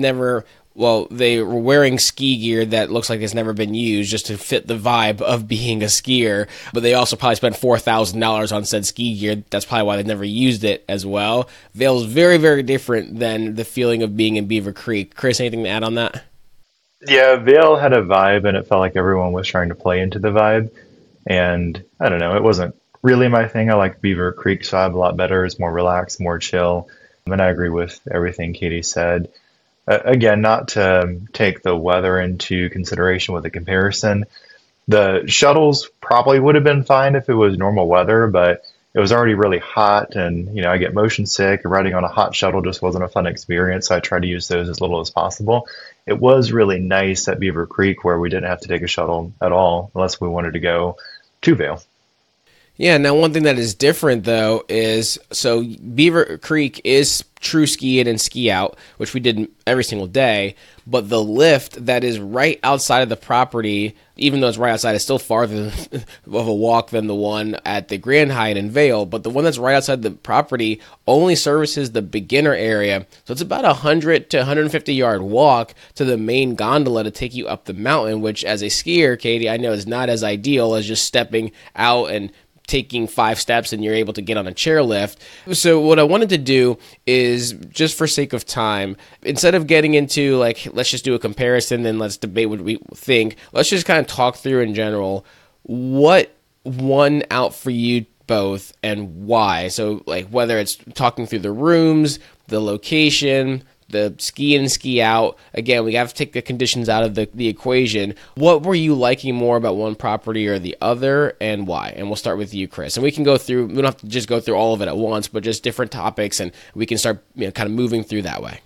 were wearing ski gear that looks like it's never been used just to fit the vibe of being a skier. But they also probably spent $4,000 on said ski gear. That's probably why they never used it as well. Vail is very, very different than the feeling of being in Beaver Creek. Chris, anything to add on that? Yeah, Vail had a vibe, and it felt like everyone was trying to play into the vibe. And I don't know, it wasn't really my thing. I like Beaver Creek's vibe a lot better. It's more relaxed, more chill. And I agree with everything Katie said. Again, not to take the weather into consideration with a comparison. The shuttles probably would have been fine if it was normal weather, but it was already really hot, and I get motion sick. Riding on a hot shuttle just wasn't a fun experience, so I try to use those as little as possible. It was really nice at Beaver Creek where we didn't have to take a shuttle at all unless we wanted to go to Vail. Yeah, now one thing that is different, though, is so Beaver Creek is true ski in and ski out, which we did every single day, but the lift that is right outside of the property, even though it's right outside, it's still farther of a walk than the one at the Grand Hyatt in Vail, but the one that's right outside the property only services the beginner area, so it's about 100 to 150 yard walk to the main gondola to take you up the mountain, which as a skier, Katie, I know is not as ideal as just stepping out and taking 5 steps and you're able to get on a chairlift. So what I wanted to do is, just for sake of time, instead of getting into like, let's just do a comparison and let's debate what we think, let's just kind of talk through in general what won out for you both and why? So like whether it's talking through the rooms, the location, the ski in and ski out. Again, we have to take the conditions out of the equation. What were you liking more about one property or the other, and why? And we'll start with you, Chris. And we can go through, we don't have to just go through all of it at once, but just different topics, and we can start kind of moving through that way.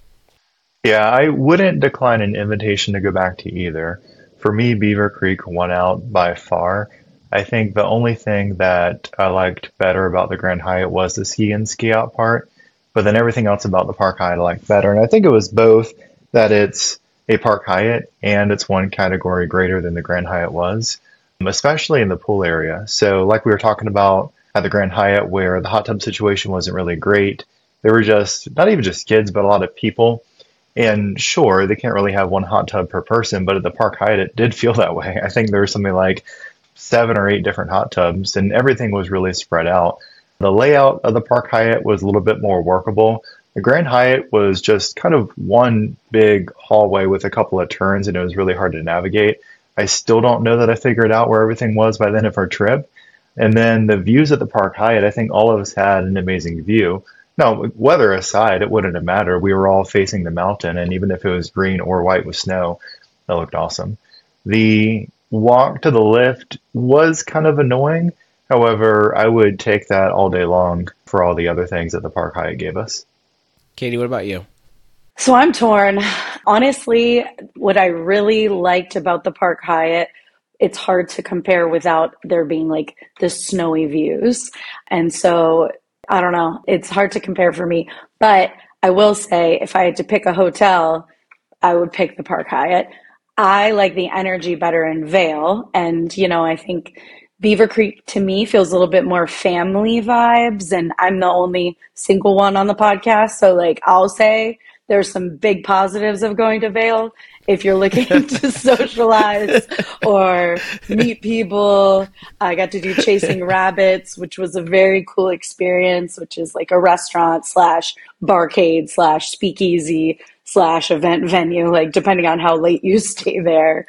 Yeah, I wouldn't decline an invitation to go back to either. For me, Beaver Creek won out by far. I think the only thing that I liked better about the Grand Hyatt was the ski in, ski out part. But then everything else about the Park Hyatt I liked better. And I think it was both that it's a Park Hyatt and it's one category greater than the Grand Hyatt was, especially in the pool area. So like we were talking about at the Grand Hyatt where the hot tub situation wasn't really great, there were just, not even just kids, but a lot of people. And sure, they can't really have one hot tub per person, but at the Park Hyatt, it did feel that way. I think there was something like 7 or 8 different hot tubs and everything was really spread out. The layout of the Park Hyatt was a little bit more workable. The Grand Hyatt was just kind of one big hallway with a couple of turns, and it was really hard to navigate. I still don't know that I figured out where everything was by the end of our trip. And then the views at the Park Hyatt, I think all of us had an amazing view. Now, weather aside, it wouldn't have mattered. We were all facing the mountain, and even if it was green or white with snow, that looked awesome. The walk to the lift was kind of annoying. However, I would take that all day long for all the other things that the Park Hyatt gave us. Katie, what about you? So I'm torn. Honestly, what I really liked about the Park Hyatt, it's hard to compare without there being like the snowy views. And so I don't know, it's hard to compare for me. But I will say if I had to pick a hotel, I would pick the Park Hyatt. I like the energy better in Vail. And, I think Beaver Creek to me feels a little bit more family vibes, and I'm the only single one on the podcast. So like I'll say there's some big positives of going to Vail if you're looking to socialize or meet people. I got to do Chasing Rabbits, which was a very cool experience, which is like a restaurant / barcade / speakeasy / event venue, like depending on how late you stay there.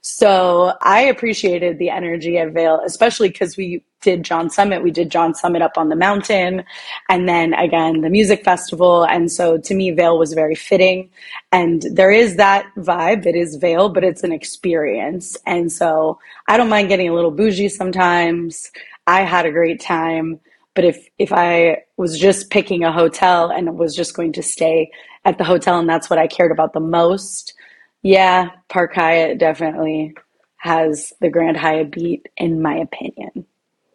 So I appreciated the energy at Vail, especially because we did John Summit. We did John Summit up on the mountain, and then again, the music festival. And so to me, Vail was very fitting. And there is that vibe that is Vail, but it's an experience. And so I don't mind getting a little bougie sometimes. I had a great time. But if I was just picking a hotel and was just going to stay at the hotel and that's what I cared about the most, yeah, Park Hyatt definitely has the Grand Hyatt beat, in my opinion.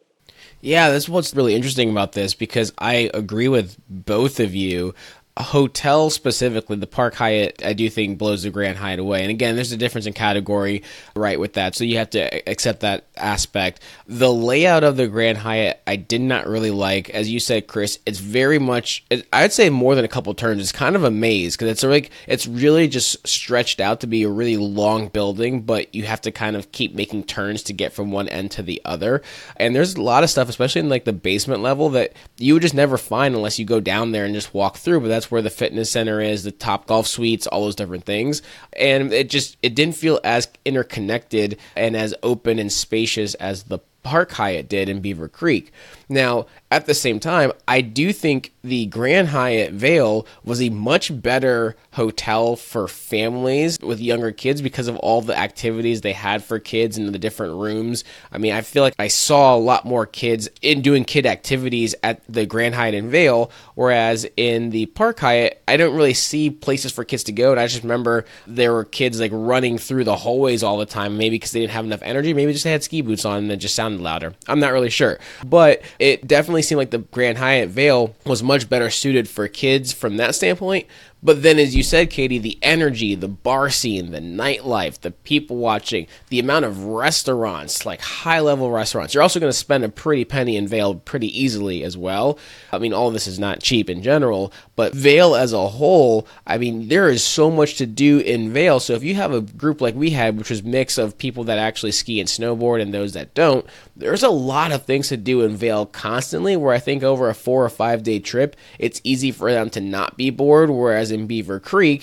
Yeah, that's what's really interesting about this, because I agree with both of you. A hotel specifically, the Park Hyatt, I do think blows the Grand Hyatt away. And again, there's a difference in category, right, with that. So you have to accept that aspect. The layout of the Grand Hyatt, I did not really like. As you said, Chris, it's very much, I'd say more than a couple turns. It's kind of a maze, because it's really just stretched out to be a really long building, but you have to kind of keep making turns to get from one end to the other. And there's a lot of stuff, especially in like the basement level, that you would just never find unless you go down there and just walk through. But that's where the fitness center is, the Top Golf suites, all those different things. And it didn't feel as interconnected and as open and spacious as the Park Hyatt did in Beaver Creek. Now, at the same time, I do think the Grand Hyatt Vail was a much better hotel for families with younger kids because of all the activities they had for kids in the different rooms. I mean, I feel like I saw a lot more kids in doing kid activities at the Grand Hyatt in Vail, whereas in the Park Hyatt, I don't really see places for kids to go. And I just remember there were kids like running through the hallways all the time, maybe because they didn't have enough energy, maybe just they had ski boots on and it just sounded louder. I'm not really sure. But it definitely seemed like the Grand Hyatt Vail was much better suited for kids from that standpoint. But then, as you said, Katie, the energy, the bar scene, the nightlife, the people watching, the amount of restaurants, like high-level restaurants. You're also going to spend a pretty penny in Vail pretty easily as well. I mean, all of this is not cheap in general, but Vail as a whole, I mean, there is so much to do in Vail. So if you have a group like we had, which was a mix of people that actually ski and snowboard and those that don't, there's a lot of things to do in Vail constantly, where I think over a 4 or 5 day trip, it's easy for them to not be bored, whereas in Beaver Creek,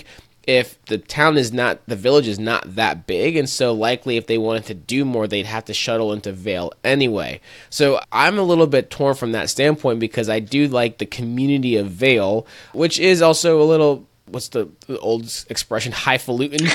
if the village is not that big, and so likely if they wanted to do more, they'd have to shuttle into Vail anyway. So I'm a little bit torn from that standpoint because I do like the community of Vail, which is also a little, what's the old expression, highfalutin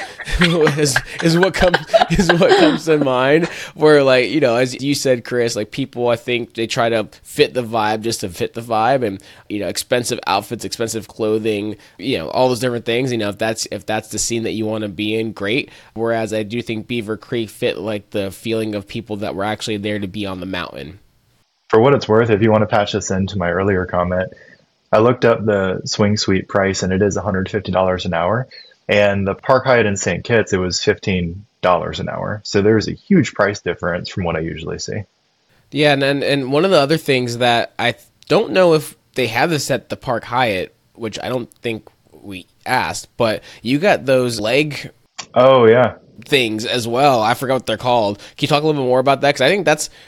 is what comes to mind, where, like, you know, as you said, Chris, like, people, I think they try to fit the vibe just to fit the vibe, and, you know, expensive outfits, expensive clothing, you know, all those different things. You know, if that's the scene that you want to be in, great. Whereas I do think Beaver Creek fit like the feeling of people that were actually there to be on the mountain. For what it's worth, if you want to patch this into my earlier comment, I looked up the swing suite price, and it is $150 an hour. And the Park Hyatt in St. Kitts, it was $15 an hour. So there's a huge price difference from what I usually see. Yeah, and one of the other things that I don't know if they have this at the Park Hyatt, which I don't think we asked, but you got those leg things as well. I forgot what they're called. Can you talk a little bit more about that? Because I think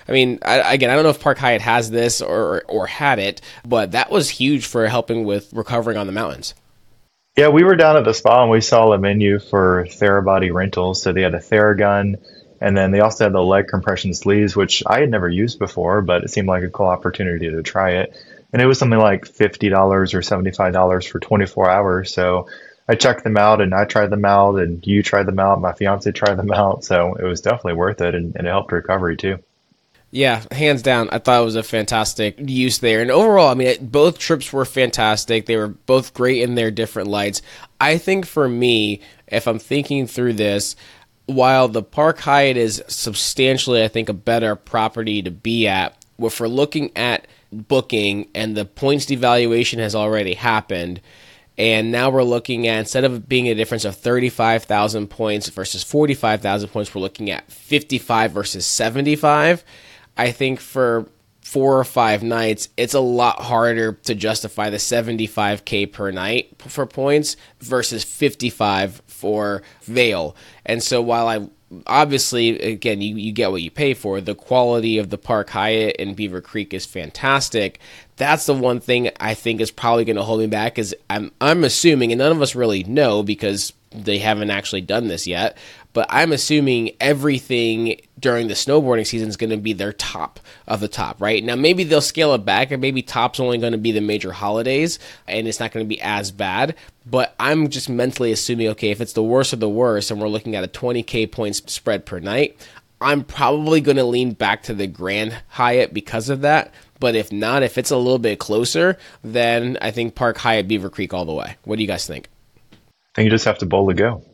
I don't know if Park Hyatt has this or had it, but that was huge for helping with recovering on the mountains. Yeah, we were down at the spa and we saw a menu for Therabody rentals. So they had a Theragun, and then they also had the leg compression sleeves, which I had never used before, but it seemed like a cool opportunity to try it. And it was something like $50 or $75 for 24 hours. So I checked them out, and I tried them out, and you tried them out. My fiance tried them out. So it was definitely worth it, and it helped recovery too. Yeah, hands down. I thought it was a fantastic use there. And overall, I mean, both trips were fantastic. They were both great in their different lights. I think for me, if I'm thinking through this, while the Park Hyatt is substantially, I think, a better property to be at, if we're looking at booking and the points devaluation has already happened, and now we're looking at, instead of being a difference of 35,000 points versus 45,000 points, we're looking at 55 versus 75. I think for 4 or 5 nights, it's a lot harder to justify the 75K per night for points versus 55 for Vail. And so while I obviously, again, you get what you pay for, the quality of the Park Hyatt in Beaver Creek is fantastic. That's the one thing I think is probably going to hold me back, is I'm assuming, and none of us really know because they haven't actually done this yet, but I'm assuming everything during the snowboarding season is going to be their top of the top, right? Now, maybe they'll scale it back, and maybe top's only going to be the major holidays, and it's not going to be as bad, but I'm just mentally assuming, okay, if it's the worst of the worst, and we're looking at a 20K points spread per night, I'm probably going to lean back to the Grand Hyatt because of that. But if not, if it's a little bit closer, then I think Park Hyatt Beaver Creek all the way. What do you guys think? I think you just have to boldly go.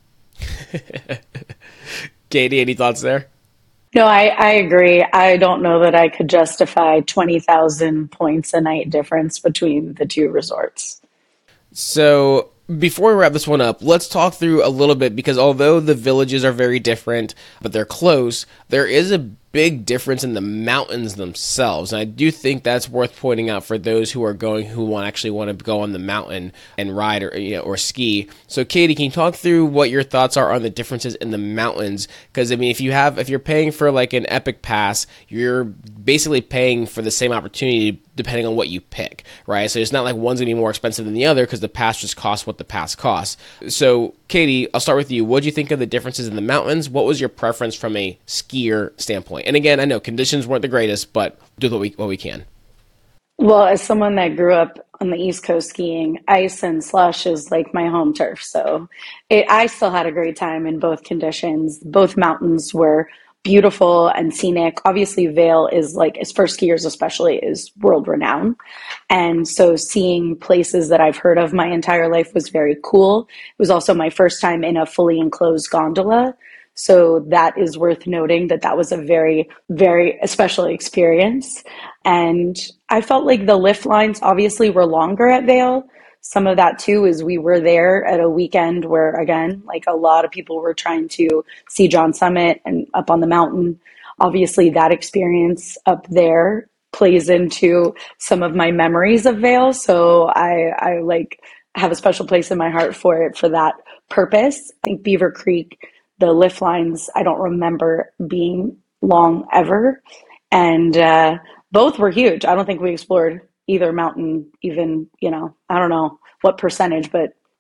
Katie, any thoughts there? No, I agree. I don't know that I could justify 20,000 points a night difference between the two resorts. So before we wrap this one up, let's talk through a little bit, because although the villages are very different, but they're close, there is a big difference in the mountains themselves. And I do think that's worth pointing out for those who are going, who actually want to go on the mountain and ride or ski. So Katie, can you talk through what your thoughts are on the differences in the mountains? Because I mean, if you're paying for like an Epic Pass, you're basically paying for the same opportunity depending on what you pick, right? So it's not like one's gonna be more expensive than the other because the pass just costs what the pass costs. So Katie, I'll start with you. What do you think of the differences in the mountains? What was your preference from a skier standpoint? And again, I know conditions weren't the greatest, but do what we can. Well, as someone that grew up on the East Coast skiing, ice and slush is like my home turf. So I still had a great time in both conditions. Both mountains were beautiful and scenic. Obviously, Vail is like, as for skiers especially, is world renowned. And so seeing places that I've heard of my entire life was very cool. It was also my first time in a fully enclosed gondola. So that is worth noting that was a very, very special experience. And I felt like the lift lines obviously were longer at Vail. Some of that too is we were there at a weekend where, again, like a lot of people were trying to see John Summit and up on the mountain. Obviously that experience up there plays into some of my memories of Vail. So I like have a special place in my heart for it for that purpose. I think Beaver Creek, the lift lines, I don't remember being long ever. And both were huge. I don't think we explored either mountain, even, I don't know what percentage, but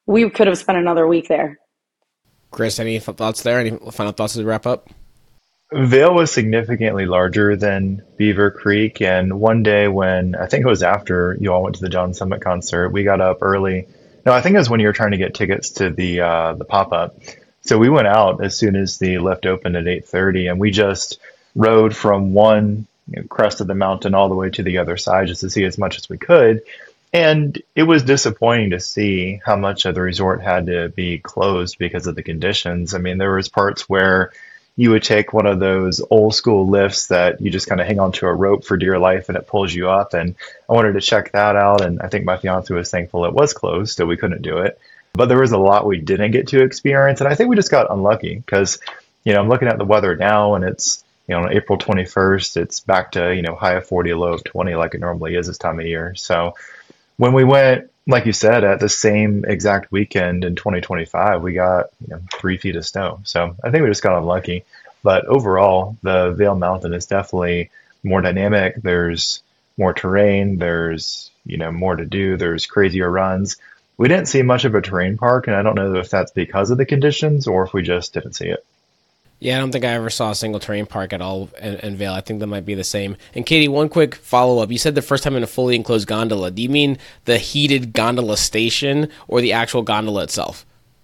we could have spent another week there. Chris, any thoughts there? Any final thoughts to wrap up? Vail was significantly larger than Beaver Creek, and one day when I think it was after you all went to the John Summit concert, we got up early. No, I think it was when you were trying to get tickets to the pop up. So we went out as soon as the lift opened at 8:30, and we just rode from one crest of the mountain all the way to the other side just to see as much as we could. And it was disappointing to see how much of the resort had to be closed because of the conditions. I mean, there was parts where you would take one of those old school lifts that you just kind of hang onto a rope for dear life and it pulls you up. And I wanted to check that out. And I think my fiance was thankful it was closed, so we couldn't do it. But there was a lot we didn't get to experience. And I think we just got unlucky because, I'm looking at the weather now and it's, on April 21st, it's back to, high of 40, low of 20 like it normally is this time of year. So when we went, like you said, at the same exact weekend in 2025, we got 3 feet of snow. So I think we just got unlucky. But overall, the Vail Mountain is definitely more dynamic. There's more terrain. There's more to do. There's crazier runs. We didn't see much of a terrain park, and I don't know if that's because of the conditions or if we just didn't see it. Yeah, I don't think I ever saw a single terrain park at all in Vail. I think that might be the same. And Katie, one quick follow-up. You said the first time in a fully enclosed gondola. Do you mean the heated gondola station or the actual gondola itself?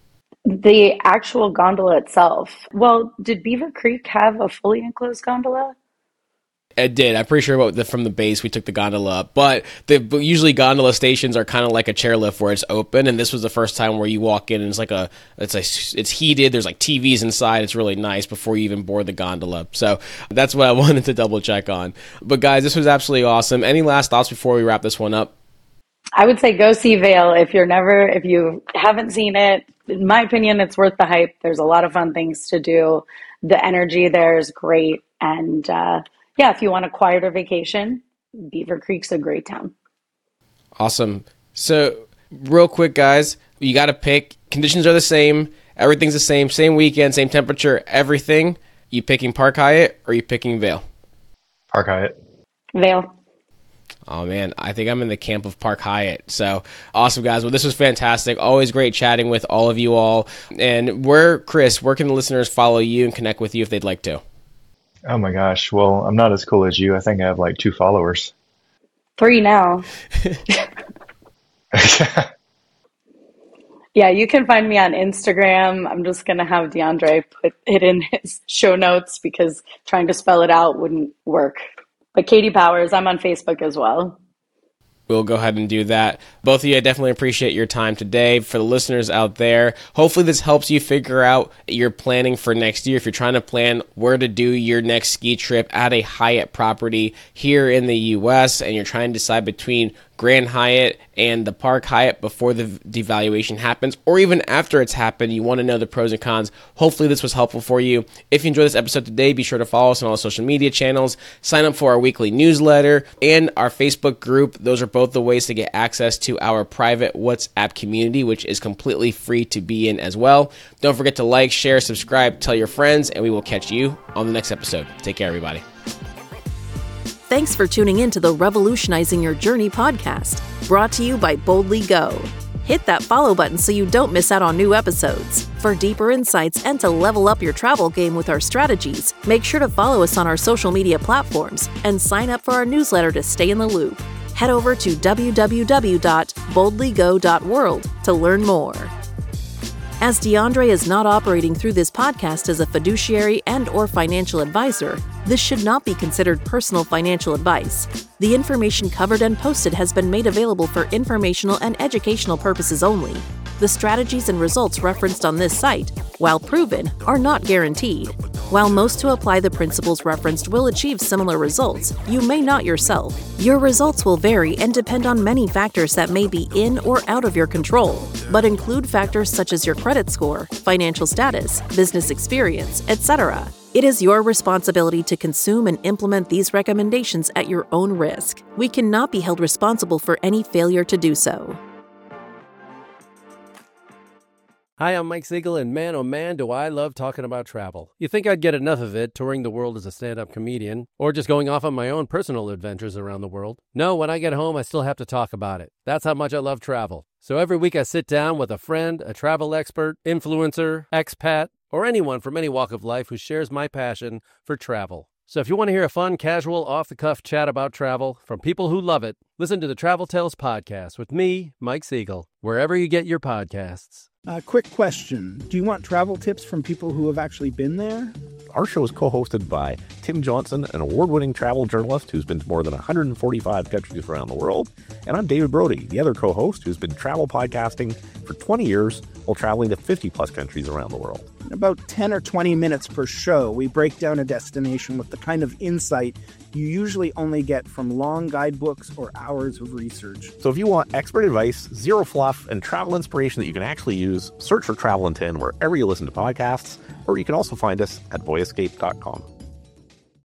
The actual gondola itself. Well, did Beaver Creek have a fully enclosed gondola? It did. I'm pretty sure from the base we took the gondola up. But usually gondola stations are kind of like a chairlift where it's open, and this was the first time where you walk in and it's heated. There's like TVs inside. It's really nice before you even board the gondola. So that's what I wanted to double check on. But guys, this was absolutely awesome. Any last thoughts before we wrap this one up? I would say go see Vail if you haven't seen it. In my opinion, it's worth the hype. There's a lot of fun things to do. The energy there is great, and if you want a quieter vacation, Beaver Creek's a great town. Awesome. So real quick, guys, you got to pick. Conditions are the same. Everything's the same weekend, same temperature, everything. You picking Park Hyatt or you picking Vail? Park Hyatt. Vail. Oh, man, I think I'm in the camp of Park Hyatt. So awesome, guys. Well, this was fantastic. Always great chatting with all of you all. And Chris, where can the listeners follow you and connect with you if they'd like to? Oh my gosh. Well, I'm not as cool as you. I think I have like 2 followers. 3 now. Yeah, you can find me on Instagram. I'm just going to have DeAndre put it in his show notes because trying to spell it out wouldn't work. But Katie Powers, I'm on Facebook as well. We'll go ahead and do that. Both of you, I definitely appreciate your time today. For the listeners out there, hopefully this helps you figure out your planning for next year. If you're trying to plan where to do your next ski trip at a Hyatt property here in the U.S., and you're trying to decide between Grand Hyatt and the Park Hyatt before the devaluation happens, or even after it's happened, you want to know the pros and cons. Hopefully this was helpful for you. If you enjoyed this episode today, be sure to follow us on all social media channels, sign up for our weekly newsletter, and our Facebook group. Those are both the ways to get access to our private WhatsApp community, which is completely free to be in as well. Don't forget to like, share, subscribe, tell your friends, and we will catch you on the next episode. Take care, everybody. Thanks for tuning in to the Revolutionizing Your Journey podcast, brought to you by Boldly Go. Hit that follow button so you don't miss out on new episodes. For deeper insights and to level up your travel game with our strategies, make sure to follow us on our social media platforms and sign up for our newsletter to stay in the loop. Head over to www.boldlygo.world to learn more. As DeAndre is not operating through this podcast as a fiduciary and/or financial advisor, this should not be considered personal financial advice. The information covered and posted has been made available for informational and educational purposes only. The strategies and results referenced on this site, while proven, are not guaranteed. While most who apply the principles referenced will achieve similar results, you may not yourself. Your results will vary and depend on many factors that may be in or out of your control, but include factors such as your credit score, financial status, business experience, etc. It is your responsibility to consume and implement these recommendations at your own risk. We cannot be held responsible for any failure to do so. Hi, I'm Mike Siegel, and man, oh man, do I love talking about travel. You think I'd get enough of it touring the world as a stand-up comedian, or just going off on my own personal adventures around the world? No, when I get home, I still have to talk about it. That's how much I love travel. So every week I sit down with a friend, a travel expert, influencer, expat, or anyone from any walk of life who shares my passion for travel. So if you want to hear a fun, casual, off-the-cuff chat about travel from people who love it, listen to the Travel Tales podcast with me, Mike Siegel, wherever you get your podcasts. Quick question. Do you want travel tips from people who have actually been there? Our show is co-hosted by Tim Johnson, an award-winning travel journalist who's been to more than 145 countries around the world. And I'm David Brody, the other co-host who's been travel podcasting for 20 years while traveling to 50-plus countries around the world. In about 10 or 20 minutes per show, we break down a destination with the kind of insight you usually only get from long guidebooks or hours of research. So if you want expert advice, zero fluff, and travel inspiration that you can actually use, search for Travel in 10 wherever you listen to podcasts, or you can also find us at voyescape.com.